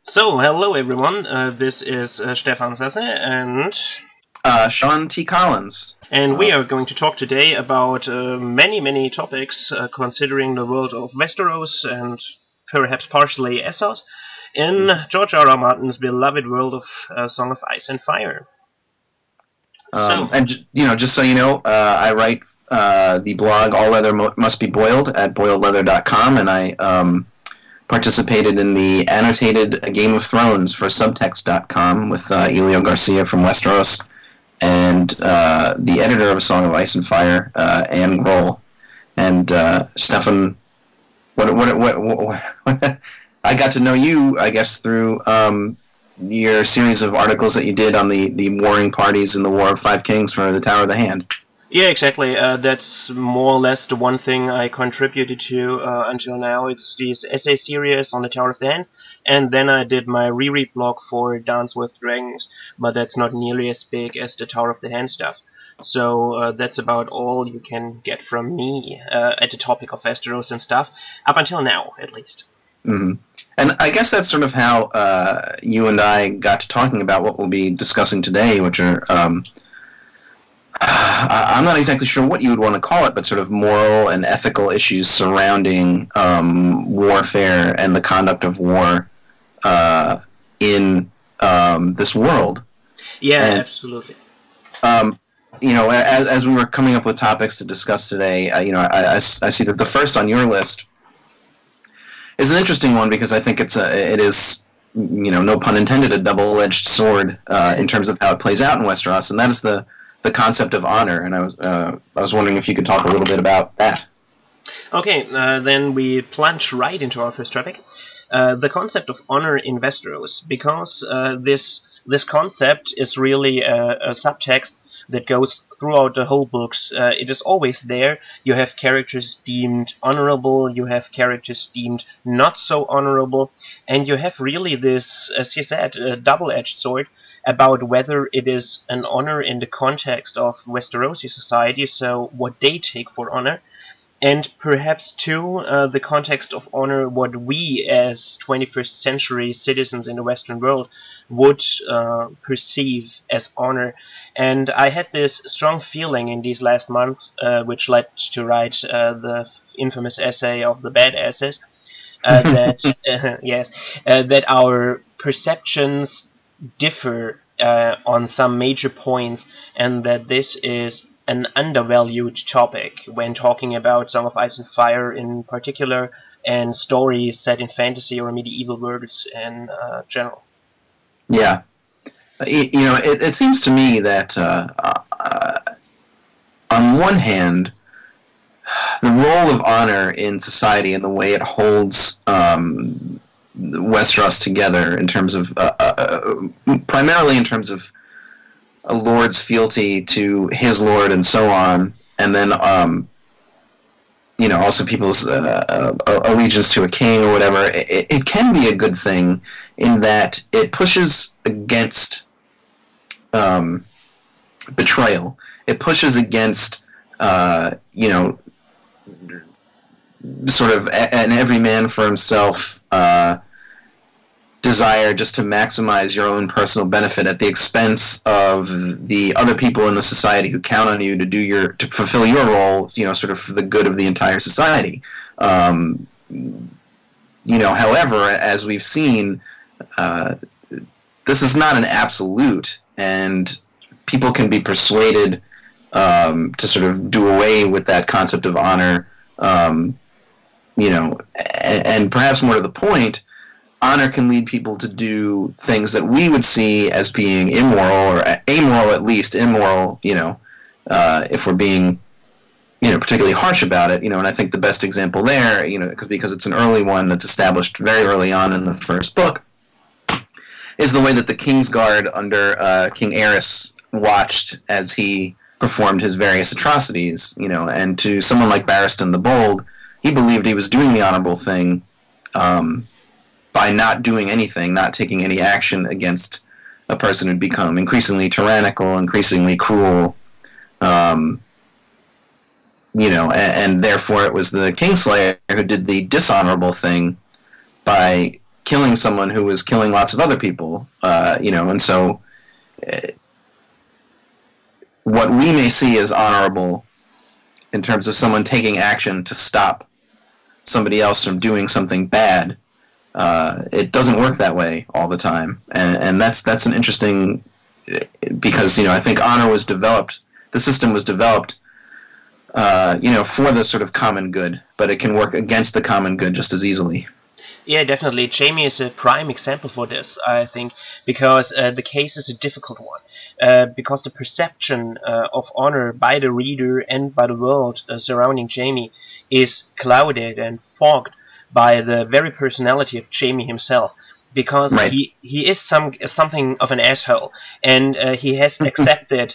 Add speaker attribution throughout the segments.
Speaker 1: So, hello everyone. This is Stefan Sasse, and
Speaker 2: Sean T. Collins.
Speaker 1: we are going to talk today about many topics considering the world of Westeros and perhaps partially Essos in George R. R. Martin's beloved world of Song of Ice and Fire.
Speaker 2: And just so you know, I write the blog All Leather Must Be Boiled at boiledleather.com, and I participated in the annotated Game of Thrones for subtext.com with Elio Garcia from Westeros and the editor of A Song of Ice and Fire, Anne Grohl. And Stefan, what I got to know you, I guess, through your series of articles that you did on the warring parties in the War of Five Kings for the Tower of the Hand.
Speaker 1: Yeah, exactly. That's more or less the one thing I contributed to until now. It's this essay series on the Tower of the Hand, and then I did my reread blog for Dance with Dragons, but that's not nearly as big as the Tower of the Hand stuff. So that's about all you can get from me at the topic of Westeros and stuff, up until now, at least.
Speaker 2: Mm-hmm. And I guess that's sort of how you and I got to talking about what we'll be discussing today, which are I'm not exactly sure what you would want to call it, but sort of moral and ethical issues surrounding warfare and the conduct of war in this world.
Speaker 1: Yeah, and, absolutely.
Speaker 2: As we were coming up with topics to discuss today, I see that the first on your list is an interesting one because I think it is, no pun intended, a double-edged sword in terms of how it plays out in Westeros, and that is the concept of honor, and I was wondering if you could talk a little bit about that.
Speaker 1: Okay, then we plunge right into our first topic, the concept of honor in Westeros, because this concept is really a subtext that goes throughout the whole books. It is always there. You have characters deemed honorable, you have characters deemed not so honorable, and you have really this, as you said, double-edged sword about whether it is an honor in the context of Westerosi society, so what they take for honor, and perhaps too the context of honor, what we as 21st century citizens in the Western world would perceive as honor. And I had this strong feeling in these last months, which led to write the infamous essay of the bad essays, that that our perceptions differ on some major points, and that this is an undervalued topic when talking about Song of Ice and Fire in particular, and stories set in fantasy or medieval worlds in general.
Speaker 2: Yeah. It seems to me that on one hand, the role of honor in society and the way it holds Westeros together in terms of primarily in terms of a lord's fealty to his lord and so on, and then also people's allegiance to a king or whatever. It can be a good thing in that it pushes against betrayal. It pushes against sort of an every man for himself desire just to maximize your own personal benefit at the expense of the other people in the society who count on you to fulfill your role, sort of for the good of the entire society. However, as we've seen, this is not an absolute, and people can be persuaded to sort of do away with that concept of honor, and perhaps more to the point, honor can lead people to do things that we would see as being immoral, or amoral at least, immoral, if we're being, particularly harsh about it, and I think the best example there, because it's an early one that's established very early on in the first book, is the way that the Kingsguard under King Aerys watched as he performed his various atrocities, and to someone like Barristan the Bold, he believed he was doing the honorable thing, by not doing anything, not taking any action against a person who'd become increasingly tyrannical, increasingly cruel, and therefore it was the Kingslayer who did the dishonorable thing by killing someone who was killing lots of other people, and so what we may see as honorable in terms of someone taking action to stop somebody else from doing something bad, it doesn't work that way all the time, and that's an interesting, because I think honor was developed, the system was developed, for the sort of common good, but it can work against the common good just as easily.
Speaker 1: Yeah, definitely. Jamie is a prime example for this, I think, because the case is a difficult one. Because the perception of honor by the reader and by the world surrounding Jamie is clouded and fogged by the very personality of Jamie himself. Because
Speaker 2: Right.
Speaker 1: he is something of an asshole, and he has accepted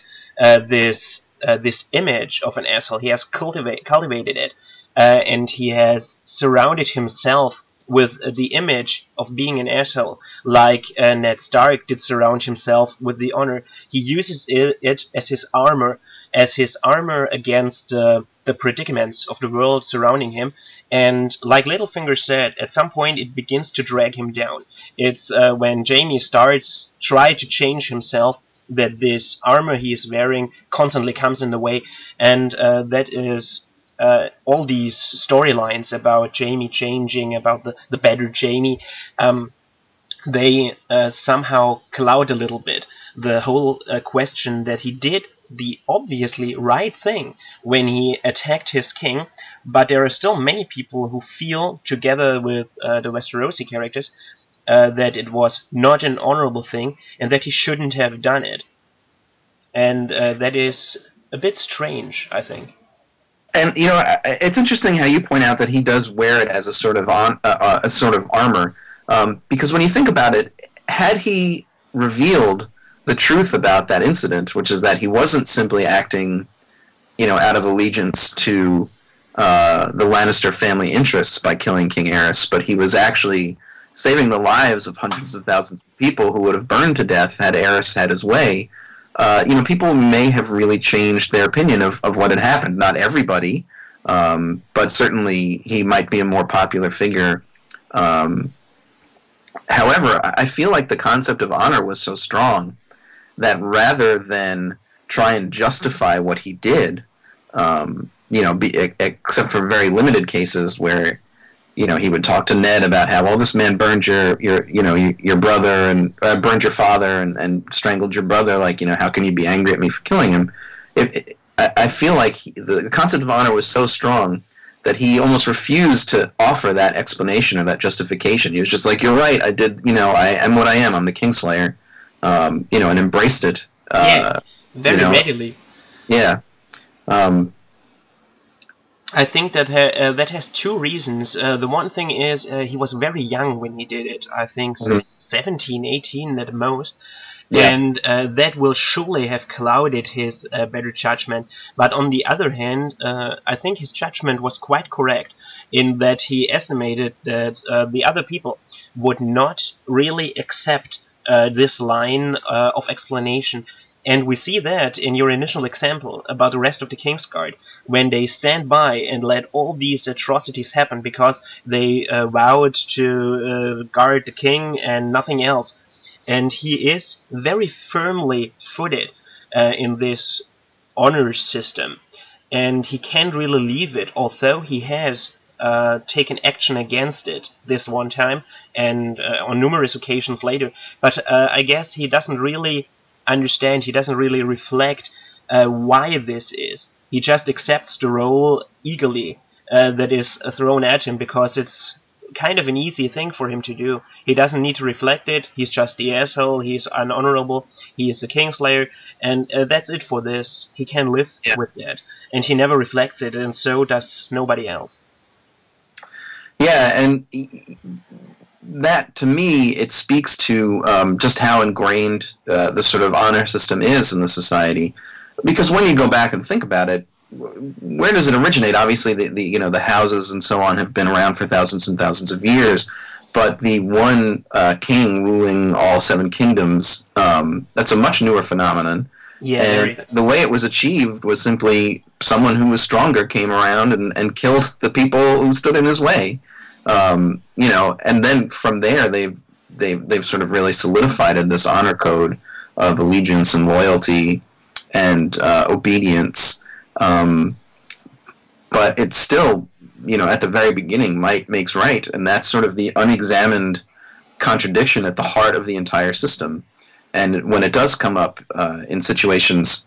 Speaker 1: this image of an asshole. He has cultivated it, and he has surrounded himself with the image of being an asshole, like Ned Stark did surround himself with the honor. He uses it as his armor against the predicaments of the world surrounding him. And like Littlefinger said, at some point it begins to drag him down. It's when Jamie starts try to change himself that this armor he is wearing constantly comes in the way, and that is all these storylines about Jamie changing, about the better Jamie, they somehow cloud a little bit the whole question that he did the obviously right thing when he attacked his king, but there are still many people who feel, together with the Westerosi characters, that it was not an honorable thing and that he shouldn't have done it. And that is a bit strange, I think.
Speaker 2: And it's interesting how you point out that he does wear it as a sort of armor, because when you think about it, had he revealed the truth about that incident, which is that he wasn't simply acting, out of allegiance to the Lannister family interests by killing King Aerys, but he was actually saving the lives of hundreds of thousands of people who would have burned to death had Aerys had his way. People may have really changed their opinion of what had happened. Not everybody, but certainly he might be a more popular figure. However, I feel like the concept of honor was so strong that rather than try and justify what he did, except for very limited cases where he would talk to Ned about how, well, this man burned your brother and burned your father and strangled your brother. Like, how can you be angry at me for killing him? I feel like the concept of honor was so strong that he almost refused to offer that explanation or that justification. He was just like, "You're right. I did. I am what I am. I'm the Kingslayer." And embraced it.
Speaker 1: Very readily.
Speaker 2: Yeah.
Speaker 1: I think that that has two reasons. The one thing is he was very young when he did it. I think 17, 18 at most. Yeah. And that will surely have clouded his better judgment. But on the other hand, I think his judgment was quite correct in that he estimated that the other people would not really accept this line of explanation. And we see that in your initial example about the rest of the Kingsguard, when they stand by and let all these atrocities happen because they vowed to guard the king and nothing else. And he is very firmly footed in this honor system. And he can't really leave it, although he has taken action against it this one time and on numerous occasions later. But I guess he doesn't really understand, he doesn't really reflect why this is. He just accepts the role eagerly that is thrown at him because it's kind of an easy thing for him to do. He doesn't need to reflect it. He's just the asshole. He's unhonorable. He is the Kingslayer, and that's it for this. He can live with that, and he never reflects it, and so does nobody else.
Speaker 2: Yeah, and that, to me, it speaks to just how ingrained the sort of honor system is in the society. Because when you go back and think about it, where does it originate? Obviously, the houses and so on have been around for thousands and thousands of years, but the one king ruling all seven kingdoms, that's a much newer phenomenon.
Speaker 1: Yeah,
Speaker 2: and the way it was achieved was simply someone who was stronger came around and killed the people who stood in his way. You know, and then from there they've sort of really solidified in this honor code of allegiance and loyalty and obedience. But it's still, you know, at the very beginning, might makes right, and that's sort of the unexamined contradiction at the heart of the entire system. And when it does come up in situations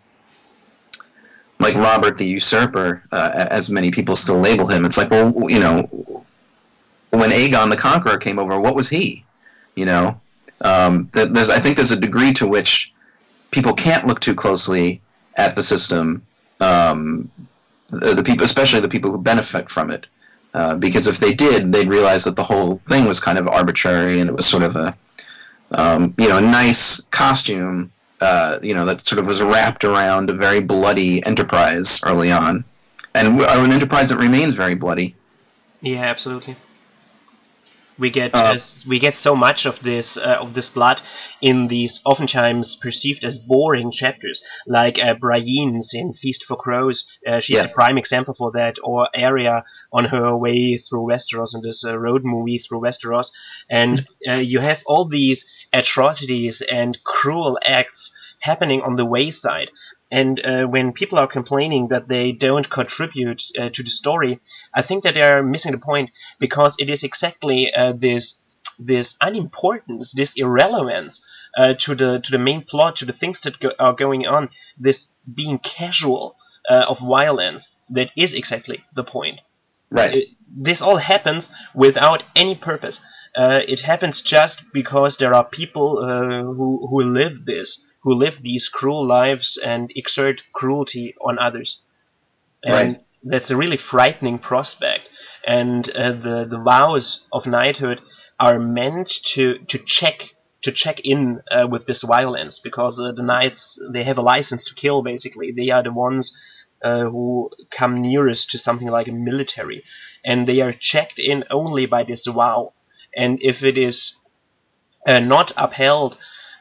Speaker 2: like Robert the Usurper, as many people still label him, it's like, well, you know, when Aegon the Conqueror came over, what was he? You know, I think there's a degree to which people can't look too closely at the system. The people, especially the people who benefit from it, because if they did, they'd realize that the whole thing was kind of arbitrary, and it was sort of a you know, a nice costume, you know, that sort of was wrapped around a very bloody enterprise early on, and an enterprise that remains very bloody.
Speaker 1: Yeah, absolutely. We get so much of this blood in these oftentimes perceived as boring chapters, like Brienne's in Feast for Crows. She's
Speaker 2: Yes.
Speaker 1: the prime example for that, or Arya on her way through Westeros in this road movie through Westeros, and you have all these atrocities and cruel acts happening on the wayside. And when people are complaining that they don't contribute to the story, I think that they are missing the point, because it is exactly this unimportance, this irrelevance to the main plot, to the things that are going on, this being casual of violence, that is exactly the point.
Speaker 2: Right.
Speaker 1: This all happens without any purpose. It happens just because there are people who live this, who live these cruel lives and exert cruelty on others. And
Speaker 2: Right.
Speaker 1: that's a really frightening prospect. And the vows of knighthood are meant to check in with this violence, because the knights, they have a license to kill. Basically, they are the ones who come nearest to something like a military, and they are checked in only by this vow. And if it is not upheld,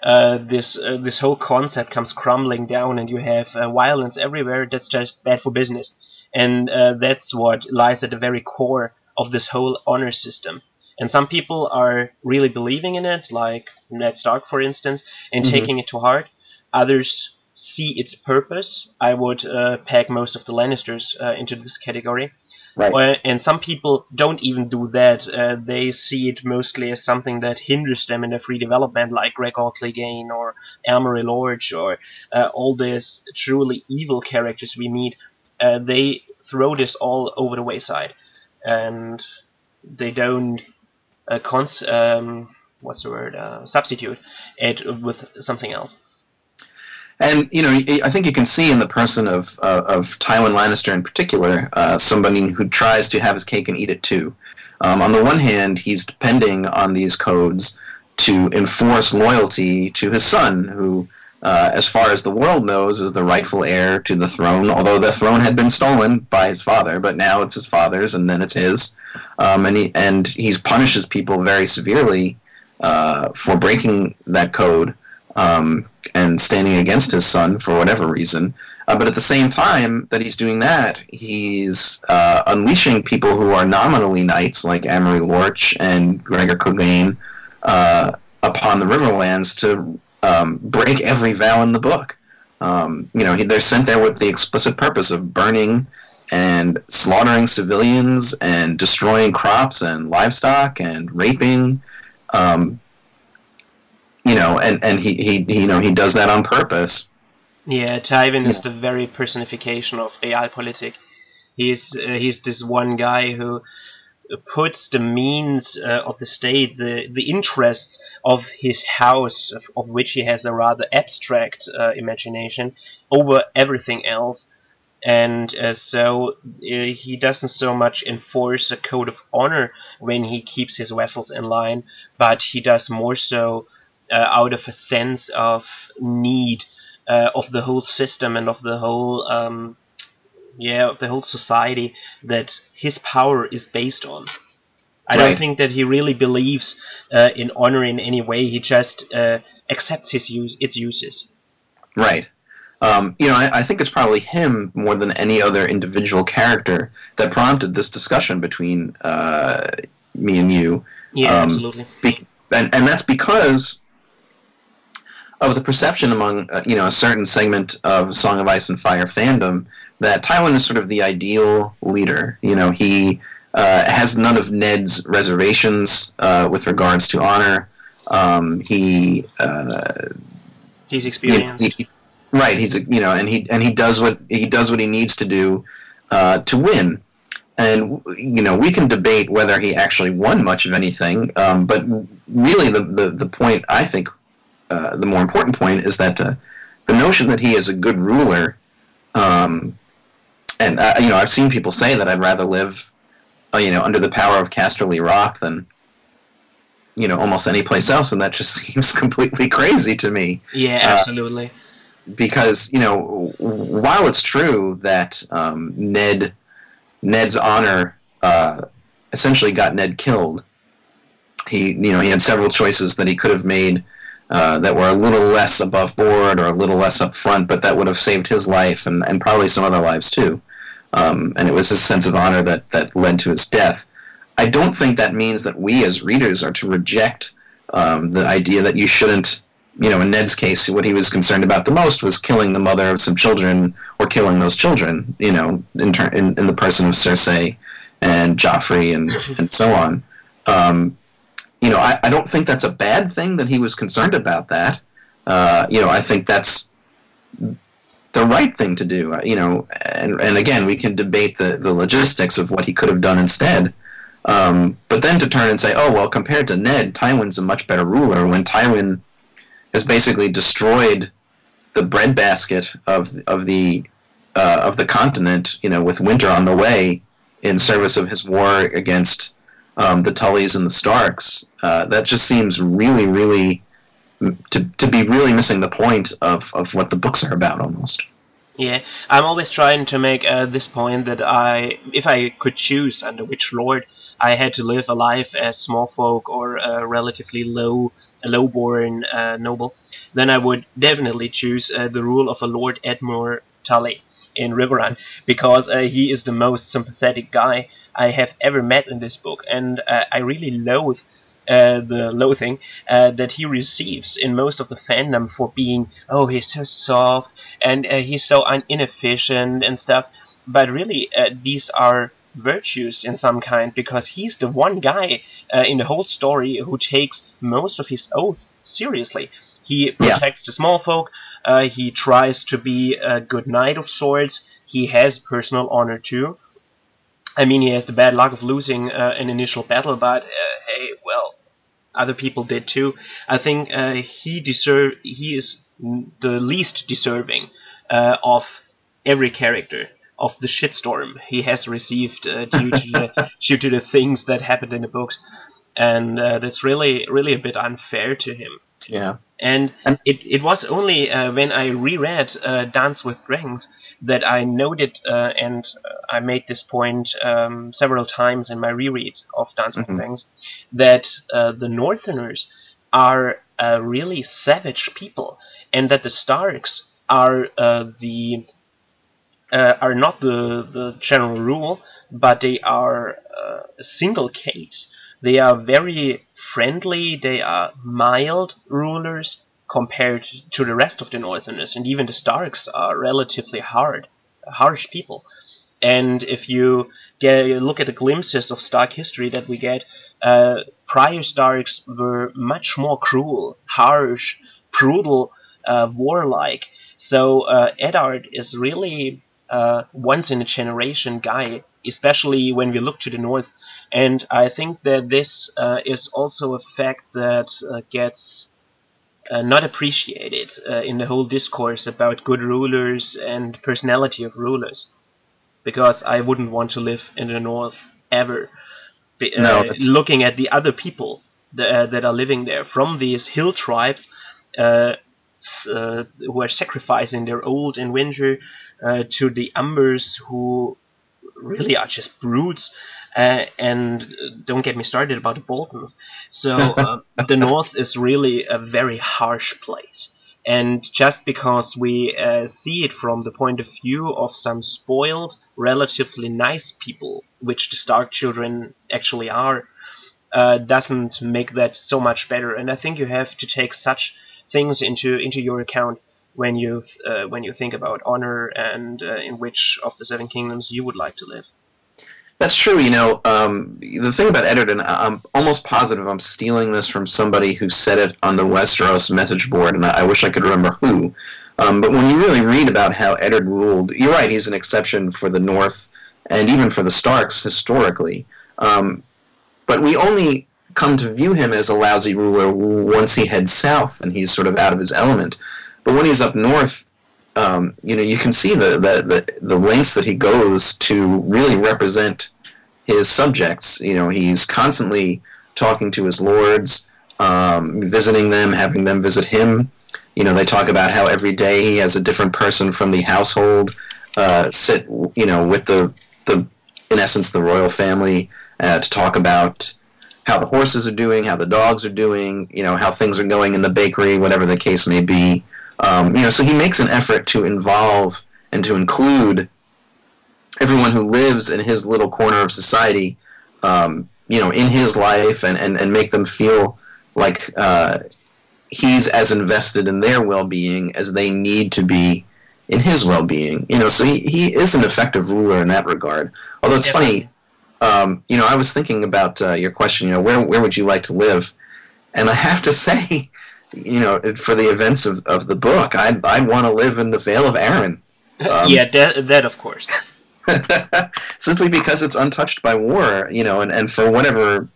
Speaker 1: this whole concept comes crumbling down, and you have violence everywhere. That's just bad for business, and that's what lies at the very core of this whole honor system. And some people are really believing in it, like Ned Stark, for instance, and taking it to heart. Others see its purpose. I would peg most of the Lannisters into this category.
Speaker 2: Right.
Speaker 1: And some people don't even do that. They see it mostly as something that hinders them in their free development, like Gregor Clegane or Amory Lorge, or all these truly evil characters we meet. They throw this all over the wayside, and they don't substitute it with something else.
Speaker 2: And you know, I think you can see in the person of Tywin Lannister in particular, somebody who tries to have his cake and eat it too. On the one hand, he's depending on these codes to enforce loyalty to his son, who, as far as the world knows, is the rightful heir to the throne. Although the throne had been stolen by his father, but now it's his father's, and then it's his. And he punishes people very severely for breaking that code. And standing against his son for whatever reason. But at the same time that he's doing that, he's unleashing people who are nominally knights, like Amory Lorch and Gregor Clegane, upon the Riverlands to break every vow in the book. You know, they're sent there with the explicit purpose of burning and slaughtering civilians and destroying crops and livestock and raping. You know, and he you know, he does that on purpose.
Speaker 1: Yeah, Tywin is the very personification of realpolitik. He's this one guy who puts the means of the state, the interests of his house, of which he has a rather abstract imagination, over everything else. And so he doesn't so much enforce a code of honor when he keeps his vassals in line, but he does more so out of a sense of need of the whole system and of the whole society that his power is based on. I don't think that he really believes in honor in any way. He just accepts its uses.
Speaker 2: Right. You know, I think it's probably him more than any other individual character that prompted this discussion between me and you.
Speaker 1: Yeah, absolutely.
Speaker 2: And that's because of the perception among a certain segment of Song of Ice and Fire fandom that Tywin is sort of the ideal leader. He has none of Ned's reservations with regards to honor. He's
Speaker 1: experienced.
Speaker 2: Right. And he does what he needs to do to win. And we can debate whether he actually won much of anything, but really the point, I think, the more important point is that the notion that he is a good ruler, and I've seen people say that I'd rather live, under the power of Casterly Rock than almost any place else, and that just seems completely crazy to me.
Speaker 1: Yeah, absolutely.
Speaker 2: Because while it's true that Ned's honor essentially got Ned killed, he had several choices that he could have made that were a little less above board or a little less up front, but that would have saved his life and probably some other lives too. And it was his sense of honor that led to his death. I don't think that means that we as readers are to reject the idea that you shouldn't, in Ned's case, what he was concerned about the most was killing the mother of some children, or killing those children, in the person of Cersei and Joffrey and so on. I don't think that's a bad thing that he was concerned about that. I think that's the right thing to do. And again, we can debate the logistics of what he could have done instead. But then to turn and say, oh, well, compared to Ned, Tywin's a much better ruler, when Tywin has basically destroyed the breadbasket of the continent, with winter on the way, in service of his war against the Tullys and the Starks. That just seems really, really to be really missing the point of what the books are about, almost.
Speaker 1: Yeah, I'm always trying to make this point that if I could choose under which lord I had to live a life as small folk or a relatively low-born noble, then I would definitely choose the rule of a Lord Edmure Tully in Riverrun, because he is the most sympathetic guy I have ever met in this book, and I really loathe the loathing that he receives in most of the fandom for being, oh, he's so soft and he's so inefficient and stuff. But really, these are virtues in some kind, because he's the one guy in the whole story who takes most of his oath seriously. He protects the small folk, he tries to be a good knight of swords, he has personal honor too. I mean, he has the bad luck of losing an initial battle, but hey, well, other people did too. I think he is the least deserving of every character of the shitstorm he has received due to the things that happened in the books, and that's really a bit unfair to him.
Speaker 2: Yeah.
Speaker 1: And it was only when I reread Dance with Dragons that I noted, and I made this point several times in my reread of Dance with Dragons, that the Northerners are really savage people, and that the Starks are not the general rule, but they are a single case. They are very friendly, they are mild rulers compared to the rest of the Northerners, and even the Starks are relatively harsh people. And if you look at the glimpses of Stark history that we get, prior Starks were much more cruel, harsh, brutal, warlike. So Eddard is really once-in-a-generation guy, especially when we look to the north. And I think that this is also a fact that gets not appreciated in the whole discourse about good rulers and personality of rulers. Because I wouldn't want to live in the north ever. Looking at the other people that are living there, from these hill tribes who are sacrificing their old in winter, to the Umbers, who really are just brutes, and don't get me started about the Boltons. So the North is really a very harsh place. And just because we see it from the point of view of some spoiled, relatively nice people, which the Stark children actually are, doesn't make that so much better. And I think you have to take such things into your account when you think about honor and in which of the Seven Kingdoms you would like to live.
Speaker 2: That's true. The thing about Eddard, I'm almost positive I'm stealing this from somebody who said it on the Westeros message board, and I wish I could remember who. But when you really read about how Eddard ruled, you're right, he's an exception for the North and even for the Starks historically. But we only come to view him as a lousy ruler once he heads south and he's sort of out of his element. But when he's up north, you can see the lengths that he goes to really represent his subjects. He's constantly talking to his lords, visiting them, having them visit him. They talk about how every day he has a different person from the household sit, with the in essence the royal family to talk about how the horses are doing, how the dogs are doing, how things are going in the bakery, whatever the case may be. So he makes an effort to involve and to include everyone who lives in his little corner of society, in his life, and make them feel like he's as invested in their well-being as they need to be in his well-being. So he is an effective ruler in that regard. Although it's funny, I was thinking about your question, where would you like to live? And I have to say, for the events of the book, I'd want to live in the Vale of Arryn.
Speaker 1: That of course.
Speaker 2: Simply because it's untouched by war, and for whatever,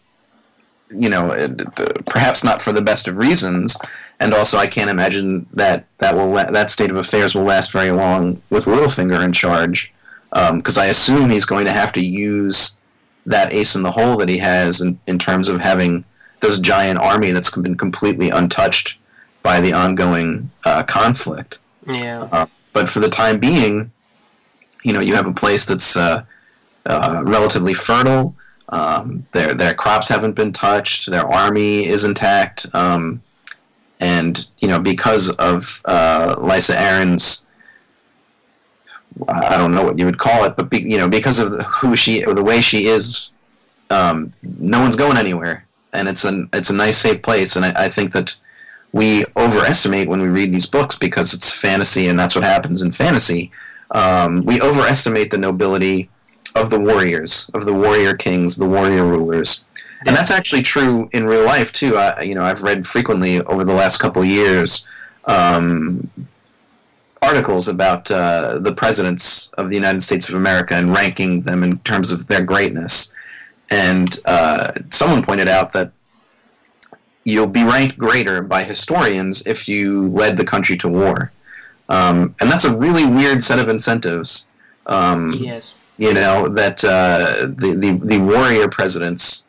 Speaker 2: perhaps not for the best of reasons, and also I can't imagine that state of affairs will last very long with Littlefinger in charge, because I assume he's going to have to use that ace in the hole that he has in terms of having this giant army that's been completely untouched by the ongoing conflict.
Speaker 1: Yeah.
Speaker 2: But for the time being, you have a place that's relatively fertile. Their crops haven't been touched. Their army is intact. And because of Lysa Arryn's, I don't know what you would call it, but because of who she or the way she is, no one's going anywhere, and it's a nice, safe place. And I think that we overestimate when we read these books, because it's fantasy, and that's what happens in fantasy. We overestimate the nobility of the warriors, of the warrior kings, the warrior rulers. And that's actually true in real life, too. I've read frequently over the last couple of years articles about the presidents of the United States of America and ranking them in terms of their greatness. And someone pointed out that you'll be ranked greater by historians if you led the country to war. And that's a really weird set of incentives.
Speaker 1: Yes.
Speaker 2: That the warrior presidents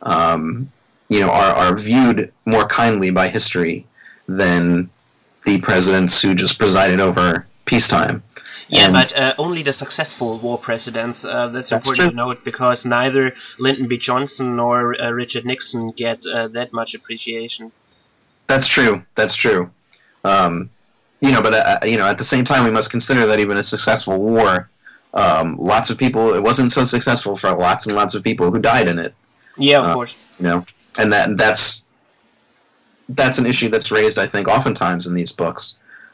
Speaker 2: are viewed more kindly by history than the presidents who just presided over peacetime.
Speaker 1: Yeah, but only the successful war presidents. That's important to note, because neither Lyndon B. Johnson nor Richard Nixon get that much appreciation.
Speaker 2: That's true. That's true. But at the same time, we must consider that even a successful war, lots of people, it wasn't so successful for lots and lots of people who died in it.
Speaker 1: Yeah, of course.
Speaker 2: And that's an issue that's raised, I think, oftentimes in these books.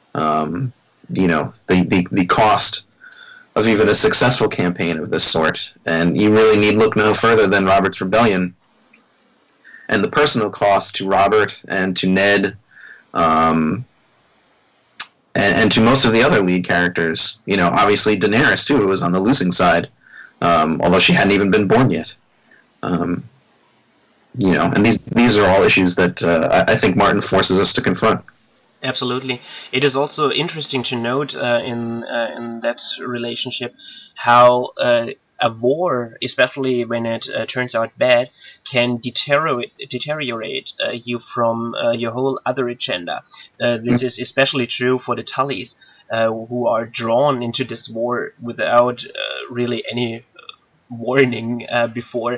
Speaker 2: The cost of even a successful campaign of this sort. And you really need look no further than Robert's Rebellion. And the personal cost to Robert and to Ned, and to most of the other lead characters. Obviously Daenerys, too, who was on the losing side, although she hadn't even been born yet. And these are all issues that I think Martin forces us to confront.
Speaker 1: Absolutely. It is also interesting to note in that relationship how a war, especially when it turns out bad, can deteriorate you from your whole other agenda. This is especially true for the Tullys, who are drawn into this war without really any warning before,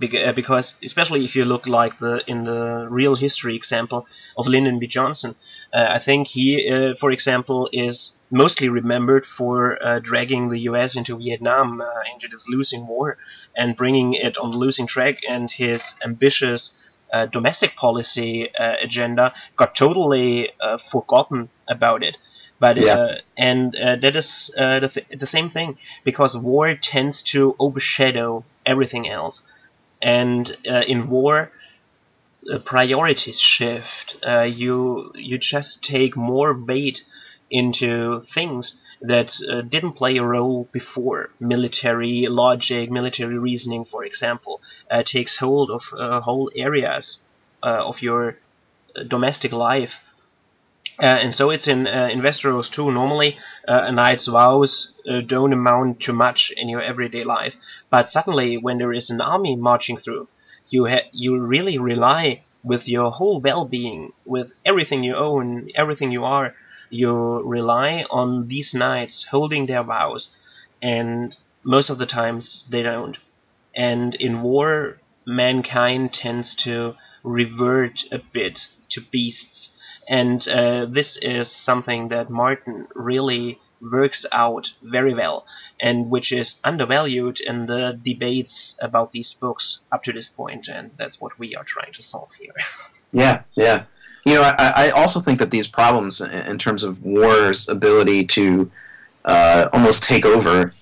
Speaker 1: because especially if you look like in the real history example of Lyndon B. Johnson, I think he, for example, is mostly remembered for dragging the U.S. into Vietnam, into this losing war, and bringing it on the losing track, and his ambitious domestic policy agenda got totally forgotten about it. But that is the same thing, because war tends to overshadow everything else, and in war, priorities shift. You just take more weight into things that didn't play a role before. Military logic, military reasoning, for example, takes hold of whole areas of your domestic life. And so it's in Westeros too. Normally, a knight's vows don't amount to much in your everyday life, but suddenly, when there is an army marching through, you really rely with your whole well-being, with everything you own, everything you are. You rely on these knights holding their vows, and most of the times they don't. And in war, mankind tends to revert a bit to beasts. And this is something that Martin really works out very well, and which is undervalued in the debates about these books up to this point, and that's what we are trying to solve here.
Speaker 2: Yeah, yeah. You know, I also think that these problems in terms of war's ability to almost take over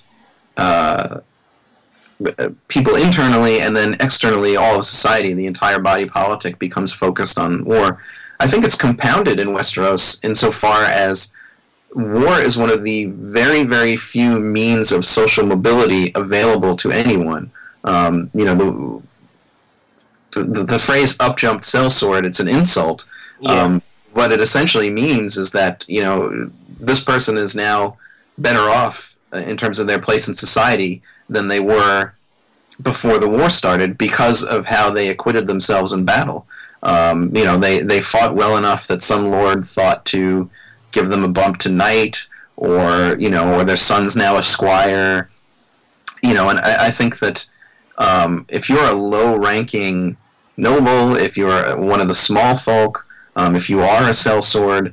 Speaker 2: people internally and then externally, all of society, the entire body politic becomes focused on war. I think it's compounded in Westeros insofar as war is one of the very, very few means of social mobility available to anyone. You know, the phrase "up jumped sellsword," it's an insult.
Speaker 1: Yeah.
Speaker 2: What it essentially means is that, you know, this person is now better off in terms of their place in society than they were before the war started because of how they acquitted themselves in battle. You know, they fought well enough that some lord thought to give them a bump to knight, or, you know, or their son's now a squire. You know, and I think that if you're a low-ranking noble, if you're one of the small folk, if you are a sellsword,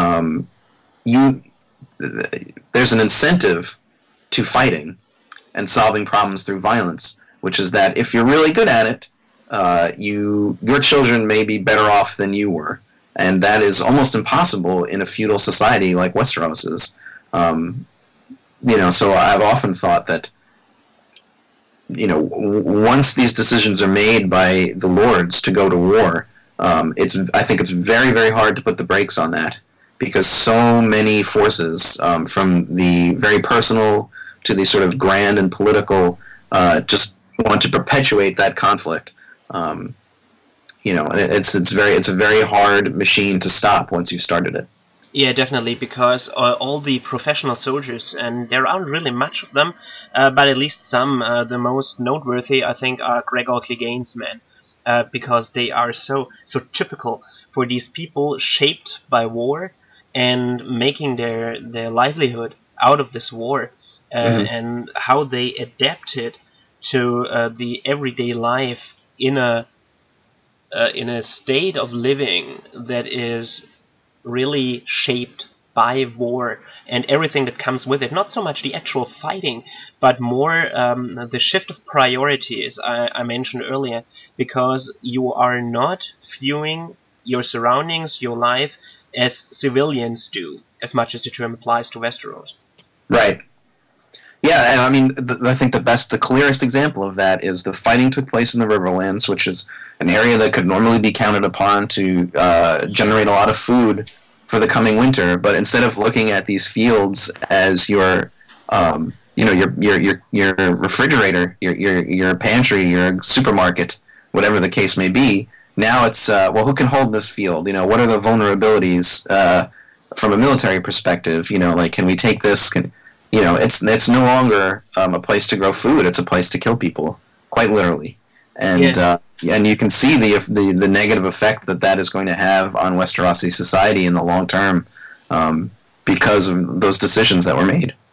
Speaker 2: there's an incentive to fighting and solving problems through violence, which is that if you're really good at it, your children may be better off than you were, and that is almost impossible in a feudal society like Westeros is. You know, so I've often thought that, you know, once these decisions are made by the lords to go to war, I think it's very, very hard to put the brakes on that, because so many forces, from the very personal to the sort of grand and political, just want to perpetuate that conflict. You know, it's a very hard machine to stop once you've started it.
Speaker 1: Yeah, definitely, because all the professional soldiers, and there aren't really much of them, but at least some, the most noteworthy, I think, are Gregor Clegane's men, because they are so typical for these people shaped by war and making their livelihood out of this war, and how they adapted to the everyday life in a state of living that is really shaped by war and everything that comes with it. Not so much the actual fighting, but more the shift of priorities I mentioned earlier, because you are not viewing your surroundings, your life, as civilians do, as much as the term applies to Westeros.
Speaker 2: Right. Yeah, and I mean, I think the clearest example of that is the fighting took place in the Riverlands, which is an area that could normally be counted upon to generate a lot of food for the coming winter. But instead of looking at these fields as your refrigerator, your pantry, your supermarket, whatever the case may be, now it's well, who can hold this field? You know, what are the vulnerabilities from a military perspective? You know, like, can we take this? You know, it's no longer a place to grow food; it's a place to kill people, quite literally. And and you can see the negative effect that is going to have on Westerosi society in the long term, because of those decisions that were made.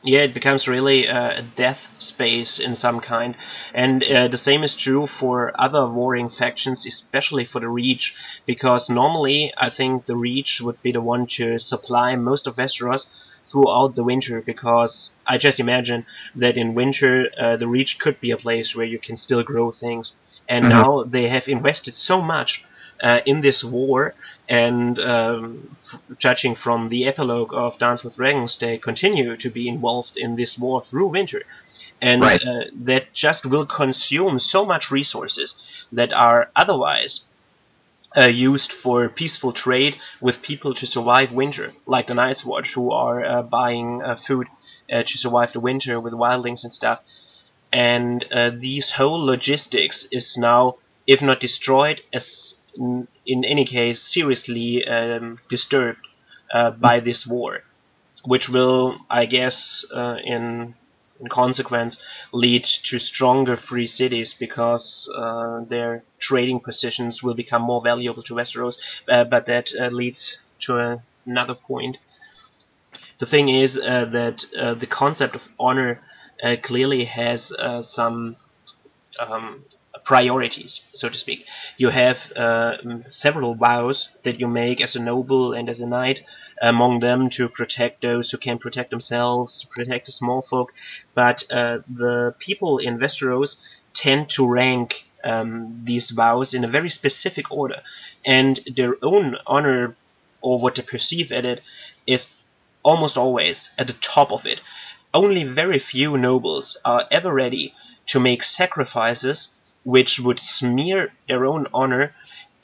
Speaker 1: Yeah, it becomes really a death space in some kind, and the same is true for other warring factions, especially for the Reach, because normally I think the Reach would be the one to supply most of Westeros throughout the winter, because I just imagine that in winter the Reach could be a place where you can still grow things, and
Speaker 2: Hmm.
Speaker 1: now they have invested so much in this war, and judging from the epilogue of Dance with Dragons, they continue to be involved in this war through winter, and
Speaker 2: Right.
Speaker 1: that just will consume so much resources that are otherwise used for peaceful trade with people to survive winter, like the Night's Watch, who are buying food to survive the winter with wildlings and stuff. And these whole logistics is now, if not destroyed, as in any case, seriously disturbed by this war, which will, I guess, in consequence, lead to stronger free cities because their trading positions will become more valuable to Westeros. But that leads to another point. The thing is that the concept of honor clearly has some um, priorities, so to speak. You have several vows that you make as a noble and as a knight, among them to protect those who can protect themselves, to protect the small folk. But the people in Westeros tend to rank these vows in a very specific order, and their own honor, or what they perceive at it, is almost always at the top of it. Only very few nobles are ever ready to make sacrifices which would smear their own honor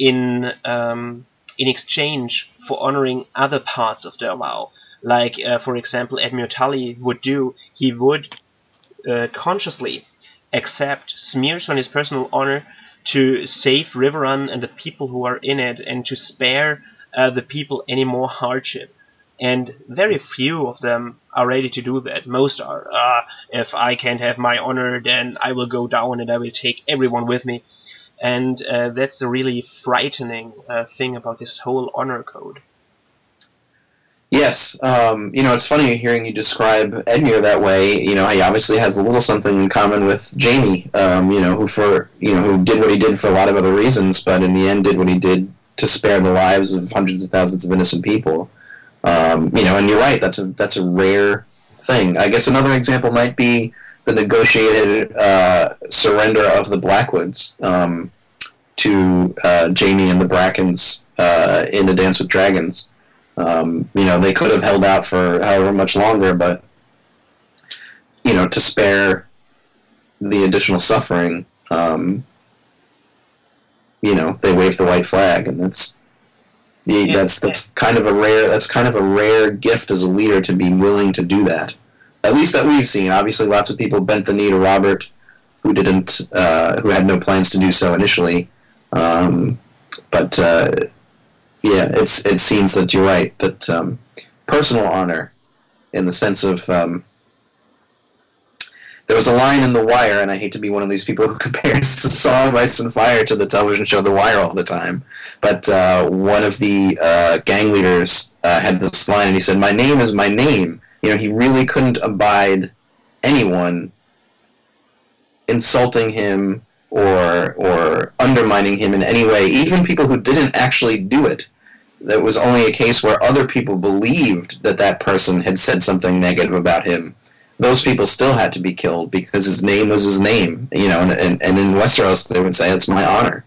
Speaker 1: in exchange for honoring other parts of their vow. Like, for example, Admiral Tully would do. He would consciously accept smears on his personal honor to save Riverrun and the people who are in it, and to spare the people any more hardship. And very few of them are ready to do that. Most are, if I can't have my honor, then I will go down and I will take everyone with me. And that's a really frightening thing about this whole honor code.
Speaker 2: Yes, it's funny hearing you describe Edmure that way. He obviously has a little something in common with Jamie. Who did what he did for a lot of other reasons, but in the end did what he did to spare the lives of hundreds of thousands of innocent people. And you're right. That's a rare thing. I guess another example might be the negotiated surrender of the Blackwoods to Jamie and the Brackens in A Dance with Dragons. They could have held out for however much longer, but to spare the additional suffering, they waved the white flag, and that's
Speaker 1: Yeah,
Speaker 2: kind of a rare gift as a leader to be willing to do that. At least that we've seen. Obviously, lots of people bent the knee to Robert, who had no plans to do so initially. But yeah, it seems that you're right, that personal honor, in the sense of there was a line in The Wire, and I hate to be one of these people who compares the song of Ice and Fire to the television show The Wire all the time, but one of the gang leaders had this line, and he said, "My name is my name." He really couldn't abide anyone insulting him or undermining him in any way, even people who didn't actually do it. That was only a case where other people believed that that person had said something negative about him. Those people still had to be killed because his name was his name. And in Westeros they would say, "It's my honor."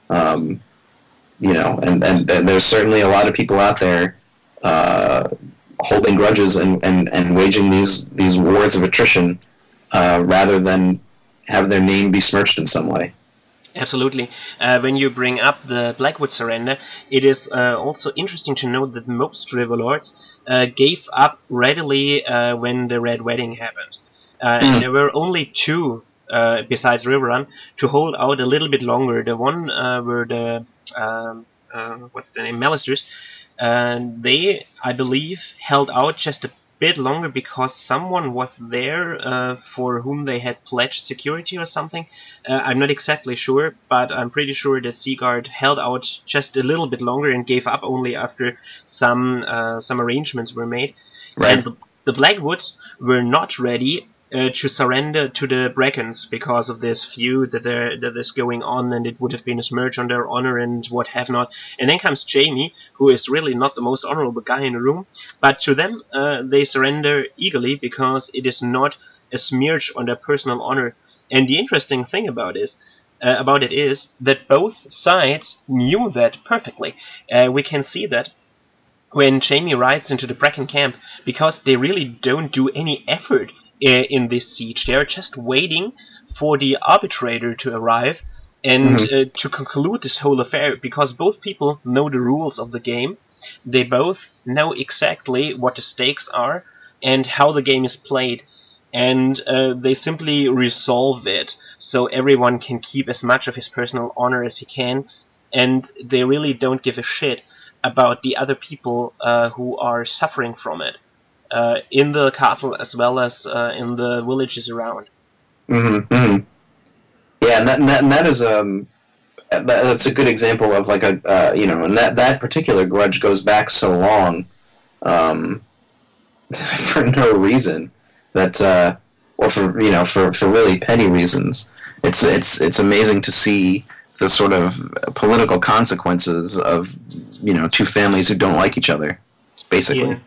Speaker 2: And there's certainly a lot of people out there holding grudges and waging these wars of attrition rather than have their name besmirched in some way.
Speaker 1: absolutely. When you bring up the Blackwood surrender, it is also interesting to note that most river lords gave up readily when the Red Wedding happened. And there were only two, besides Riverrun, to hold out a little bit longer. The one were the, what's the name, Malisters. And they, I believe, held out just a bit longer because someone was there for whom they had pledged security or something. I'm not exactly sure, but I'm pretty sure that Seaguard held out just a little bit longer and gave up only after some arrangements were made.
Speaker 2: Right.
Speaker 1: And The Blackwoods were not ready to surrender to the Brackens because of this feud that is going on, and it would have been a smirch on their honor and what have not. And then comes Jaime, who is really not the most honorable guy in the room, but to them they surrender eagerly because it is not a smirch on their personal honor. And the interesting thing about it is that both sides knew that perfectly. We can see that when Jaime rides into the Bracken camp, because they really don't do any effort in this siege. They are just waiting for the arbitrator to arrive and to conclude this whole affair, because both people know the rules of the game. They both know exactly what the stakes are and how the game is played, and they simply resolve it so everyone can keep as much of his personal honor as he can, and they really don't give a shit about the other people who are suffering from it. In the castle as well as in the villages around.
Speaker 2: Yeah, and that is that's a good example of like a and that particular grudge goes back so long, for no reason that or for really petty reasons. It's amazing to see the sort of political consequences of two families who don't like each other, basically.
Speaker 1: Yeah.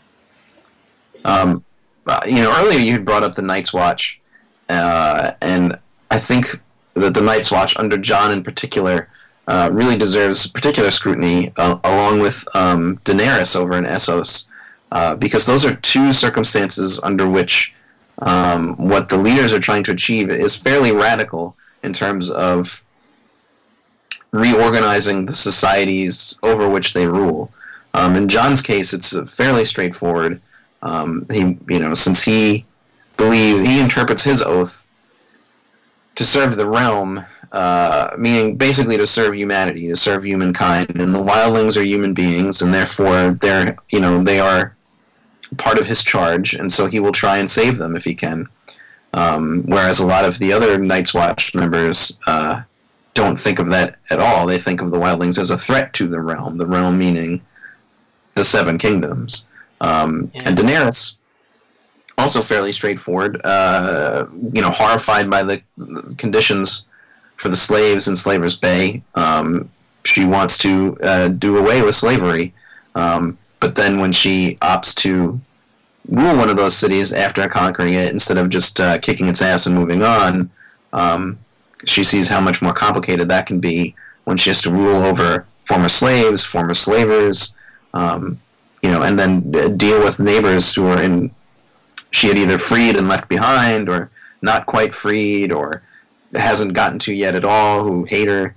Speaker 2: Earlier you had brought up the Night's Watch, and I think that the Night's Watch, under Jon in particular, really deserves particular scrutiny, along with Daenerys over in Essos, because those are two circumstances under which what the leaders are trying to achieve is fairly radical in terms of reorganizing the societies over which they rule. In Jon's case, it's fairly straightforward. Since he interprets his oath to serve the realm, meaning basically to serve humanity, to serve humankind, and the wildlings are human beings, and therefore they are part of his charge, and so he will try and save them if he can. Whereas a lot of the other Night's Watch members don't think of that at all. They think of the wildlings as a threat to the realm meaning the Seven Kingdoms. And Daenerys, also fairly straightforward, horrified by the conditions for the slaves in Slaver's Bay. She wants to do away with slavery, but then when she opts to rule one of those cities after conquering it, instead of just kicking its ass and moving on, she sees how much more complicated that can be when she has to rule over former slaves, former slavers, and then deal with neighbors who are she had either freed and left behind, or not quite freed, or hasn't gotten to yet at all, who hate her.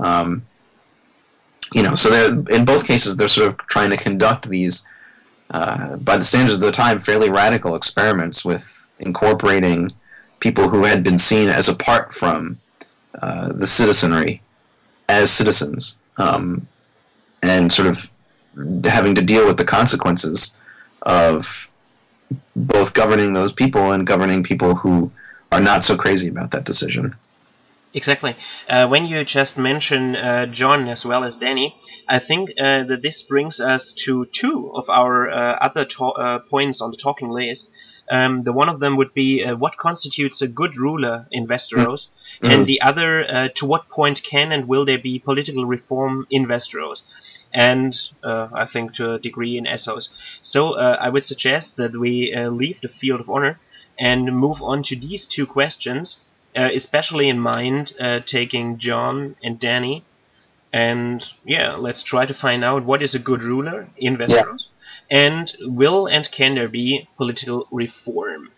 Speaker 2: So in both cases, they're sort of trying to conduct these, by the standards of the time, fairly radical experiments with incorporating people who had been seen as apart from the citizenry as citizens, and sort of having to deal with the consequences of both governing those people and governing people who are not so crazy about that decision.
Speaker 1: Exactly. When you just mention Jon as well as Dany, I think that this brings us to two of our other points on the talking list. The one of them would be what constitutes a good ruler in Westeros, and the other, to what point can and will there be political reform in Westeros, and I think to a degree in Essos. So I would suggest that we leave the field of honor and move on to these two questions, especially in mind taking Jon and Dany. And let's try to find out what is a good ruler in Westeros, and will and can there be political reform.